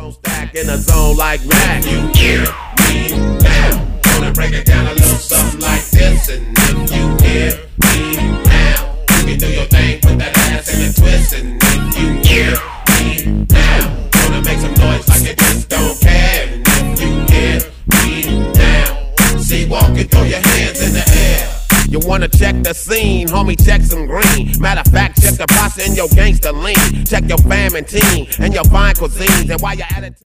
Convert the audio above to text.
Don't stack in a zone like Mac. You hear me now? Gonna break it down a little something like this. And if you hear me now, you can do your thing, put that ass in a twist. And if you hear me now, gonna make some noise like you just don't care. And if you hear me now, see walking, throw your hands in the air. You wanna check the scene, homie, check some green. Matter of fact, check the pasta in your gangster lean. Check your fam and team and your fine cuisines. And while you're at it